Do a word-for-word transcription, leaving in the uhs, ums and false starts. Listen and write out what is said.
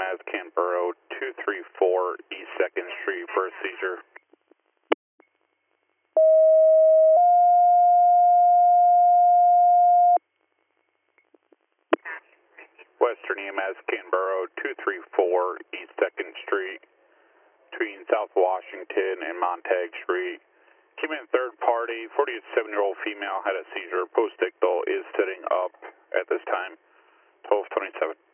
as Canberra two three four East second Street for a seizure. Western E M S Canberra two three four East second Street between South Washington and Montague Street. Came in third party, forty-seven-year-old female had a seizure. Post-ictal is sitting up at this time, twelve twenty-seven.